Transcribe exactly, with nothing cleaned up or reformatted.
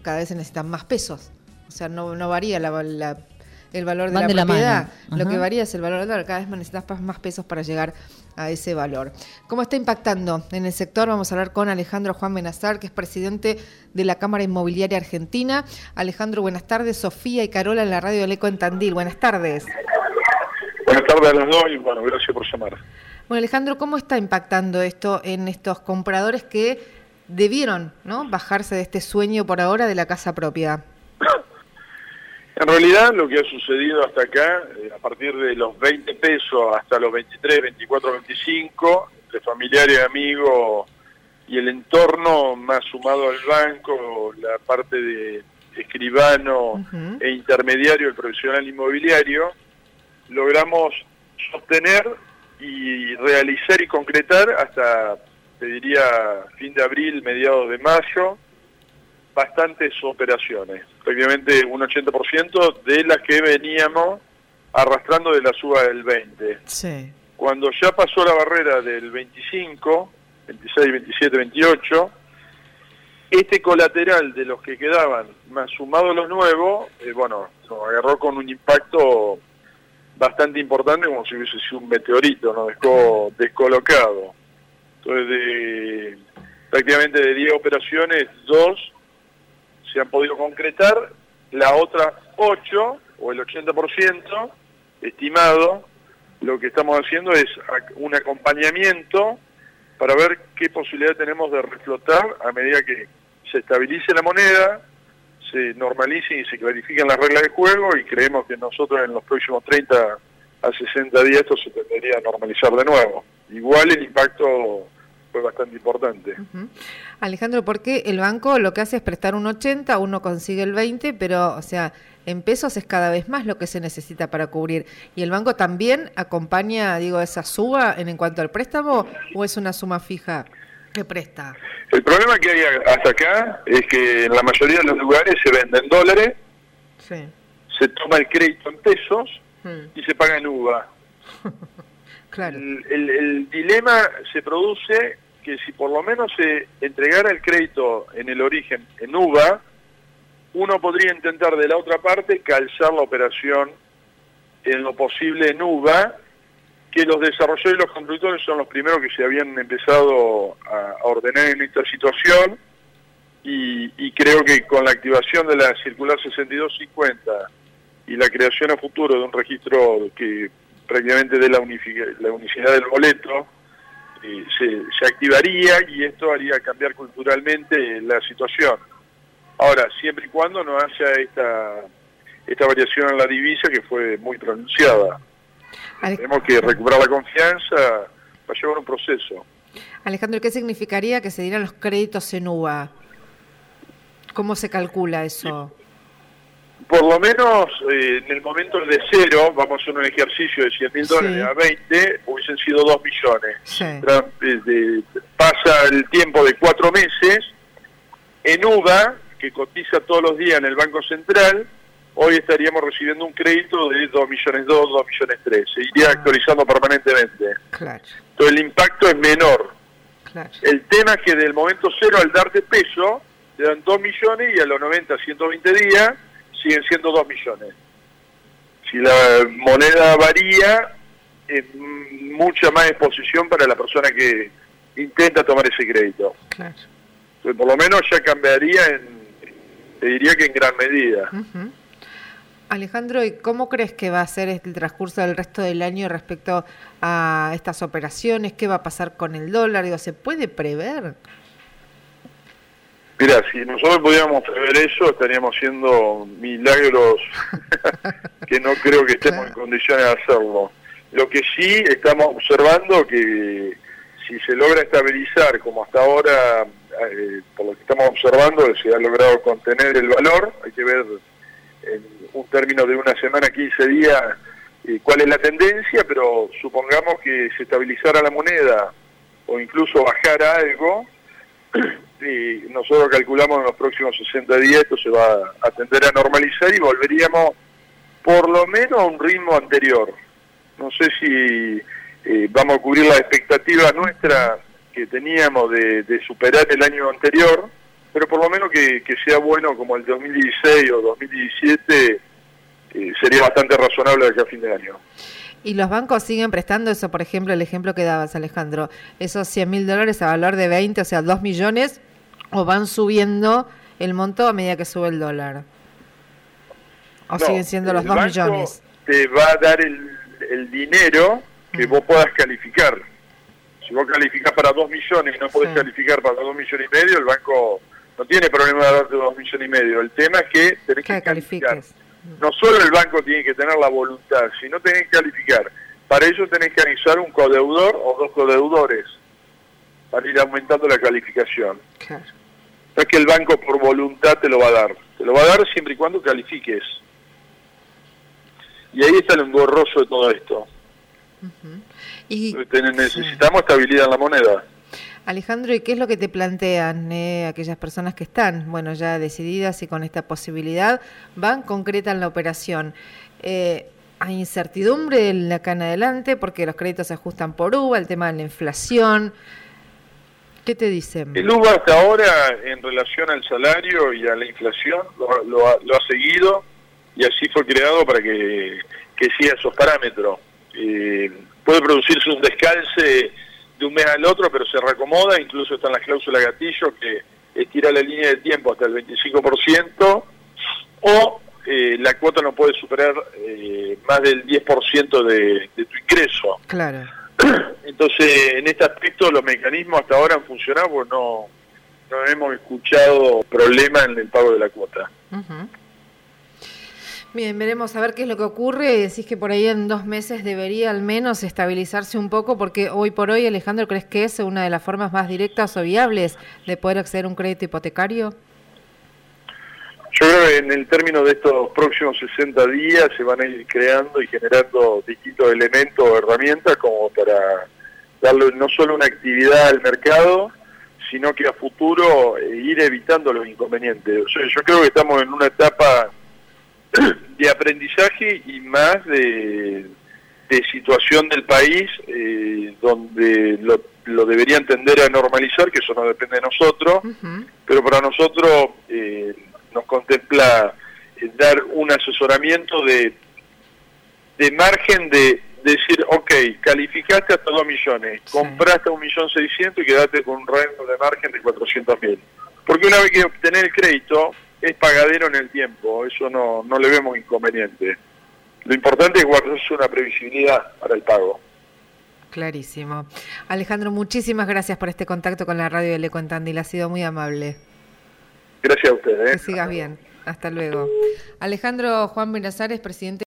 cada vez se necesitan más pesos. O sea, no, no varía la, la, el valor de Van la de la propiedad. mano. Lo que varía es el valor del dólar. Cada vez necesitas más pesos para llegar a ese valor. ¿Cómo está impactando en el sector? Vamos a hablar con Alejandro Juan Benazar, que es presidente de la Cámara Inmobiliaria Argentina. Alejandro, buenas tardes. Sofía y Carola en la radio del Eco en Tandil. Buenas tardes. Buenas tardes a los dos y bueno, gracias por llamar. Bueno, Alejandro, ¿cómo está impactando esto en estos compradores que debieron, ¿no?, bajarse de este sueño por ahora de la casa propia? En realidad lo que ha sucedido hasta acá, eh, a partir de los veinte pesos hasta los veintitrés, veinticuatro, veinticinco, entre familiares, amigos y el entorno, más sumado al banco, la parte de escribano uh-huh. e intermediario, el profesional inmobiliario, logramos sostener y realizar y concretar hasta, te diría, fin de abril, mediados de mayo, bastantes operaciones, prácticamente un ochenta por ciento de las que veníamos arrastrando de la suba del veinte. Sí. Cuando ya pasó la barrera del veinticinco, veintiséis, veintisiete, veintiocho, este colateral de los que quedaban, más sumado los nuevos, eh, bueno, nos agarró con un impacto bastante importante, como si hubiese sido un meteorito, nos dejó descolocado. Entonces, de, prácticamente de diez operaciones, dos se han podido concretar, la otra ocho, o el ochenta por ciento, estimado, lo que estamos haciendo es un acompañamiento para ver qué posibilidad tenemos de reflotar a medida que se estabilice la moneda, se normalicen y se clarifiquen las reglas de juego, y creemos que nosotros en los próximos treinta a sesenta días esto se tendría a normalizar de nuevo. Igual el impacto fue bastante importante. Uh-huh. Alejandro, porque el banco lo que hace es prestar un ochenta, uno consigue el veinte, pero, o sea, en pesos es cada vez más lo que se necesita para cubrir. ¿Y el banco también acompaña, digo, esa suba en, en cuanto al préstamo, o es una suma fija que presta? El problema que hay hasta acá es que en la mayoría de los lugares se venden dólares, sí. se toma el crédito en pesos hmm. y se paga en U V A. Claro. El, el, el dilema se produce que si por lo menos se entregara el crédito en el origen en U V A, uno podría intentar de la otra parte calzar la operación en lo posible en U V A, que los desarrolladores y los constructores son los primeros que se habían empezado a, a ordenar en esta situación, y, y creo que con la activación de la circular sesenta y dos cincuenta y la creación a futuro de un registro que prácticamente dé la, la unicidad del boleto, eh, se, se activaría, y esto haría cambiar culturalmente la situación. Ahora, siempre y cuando no haya esta, esta variación en la divisa que fue muy pronunciada. Ale... Tenemos que recuperar la confianza, va a llevar un proceso. Alejandro, ¿qué significaría que se dieran los créditos en U V A? ¿Cómo se calcula eso? Por lo menos eh, en el momento de cero, vamos a hacer un ejercicio de cien mil dólares a veinte, hubiesen sido dos millones. Sí. De, de, pasa el tiempo de cuatro meses, en U V A, que cotiza todos los días en el Banco Central, hoy estaríamos recibiendo un crédito de dos millones dos, dos millones tres. Se iría ah. actualizando permanentemente. Claro. Entonces el impacto es menor. Claro. El tema es que del momento cero al darte peso, te dan dos millones y a los noventa, ciento veinte días siguen siendo dos millones. Si la moneda varía, es mucha más exposición para la persona que intenta tomar ese crédito. Claro. Entonces por lo menos ya cambiaría en, te diría que en gran medida. Uh-huh. Alejandro, ¿y cómo crees que va a ser el transcurso del resto del año respecto a estas operaciones? ¿Qué va a pasar con el dólar? Digo, ¿se puede prever? Mira, si nosotros pudiéramos prever eso, estaríamos haciendo milagros que no creo que estemos claro. en condiciones de hacerlo. Lo que sí estamos observando que si se logra estabilizar como hasta ahora, eh, por lo que estamos observando, se ha logrado contener el valor. Hay que ver en un término de una semana, quince días, eh, cuál es la tendencia, pero supongamos que se estabilizara la moneda o incluso bajara algo, y nosotros calculamos en los próximos sesenta días esto se va a tender a normalizar y volveríamos por lo menos a un ritmo anterior. No sé si eh, vamos a cubrir las expectativas nuestras que teníamos de, de superar el año anterior, pero por lo menos que, que sea bueno como el dos mil dieciséis o dos mil diecisiete, eh, sería bastante razonable de acá a fin de año. ¿Y los bancos siguen prestando eso, por ejemplo, el ejemplo que dabas, Alejandro, esos cien mil dólares a valor de veinte, o sea, dos millones, o van subiendo el monto a medida que sube el dólar? ¿O no, siguen siendo los dos millones? Te va a dar el, el dinero que mm. vos puedas calificar. Si vos calificás para dos millones y no podés sí. calificar para dos millones y medio, el banco no tiene problema de darte dos millones y medio. El tema es que tenés que, que calificar. No solo el banco tiene que tener la voluntad, sino tenés que calificar. Para ello tenés que anexar un codeudor o dos codeudores para ir aumentando la calificación. Claro. No es que el banco por voluntad te lo va a dar. Te lo va a dar siempre y cuando califiques. Y ahí está el engorroso de todo esto. Uh-huh. Y necesitamos sí. estabilidad en la moneda. Alejandro, ¿y qué es lo que te plantean eh, aquellas personas que están, bueno, ya decididas y con esta posibilidad, van, concretan la operación? Eh, ¿Hay incertidumbre de acá en adelante porque los créditos se ajustan por U V A, el tema de la inflación? ¿Qué te dicen? El U V A hasta ahora, en relación al salario y a la inflación, lo, lo, ha, lo ha seguido y así fue creado para que, que siga esos parámetros. Eh, puede producirse un descalce de un mes al otro, pero se reacomoda, incluso están las cláusulas gatillo que estira la línea de tiempo hasta el veinticinco por ciento, o eh, la cuota no puede superar eh, más del diez por ciento de, de tu ingreso. Claro. Entonces, en este aspecto, los mecanismos hasta ahora han funcionado, porque no, no hemos escuchado problema en el pago de la cuota. Uh-huh. Bien, veremos a ver qué es lo que ocurre. Decís que por ahí en dos meses debería al menos estabilizarse un poco, porque hoy por hoy, Alejandro, ¿crees que es una de las formas más directas o viables de poder acceder a un crédito hipotecario? Yo creo que en el término de estos próximos sesenta días se van a ir creando y generando distintos elementos o herramientas como para darle no solo una actividad al mercado, sino que a futuro eh, ir evitando los inconvenientes. O sea, yo creo que estamos en una etapa de aprendizaje y más de, de situación del país eh, donde lo, lo deberían tender a normalizar, que eso no depende de nosotros, uh-huh. pero para nosotros eh, nos contempla eh, dar un asesoramiento de, de margen de, de decir, ok, calificaste hasta dos millones, sí. compraste un millón seiscientos y quedaste con un rango de margen de cuatrocientos mil. Porque una vez que obtenés el crédito, es pagadero en el tiempo, eso no, no le vemos inconveniente. Lo importante es guardarse una previsibilidad para el pago. Clarísimo. Alejandro, muchísimas gracias por este contacto con la radio de Eco en Tandil, ha sido muy amable. Gracias a ustedes. ¿eh? Que sigas bien. Hasta luego. Alejandro Juan Benazares, presidente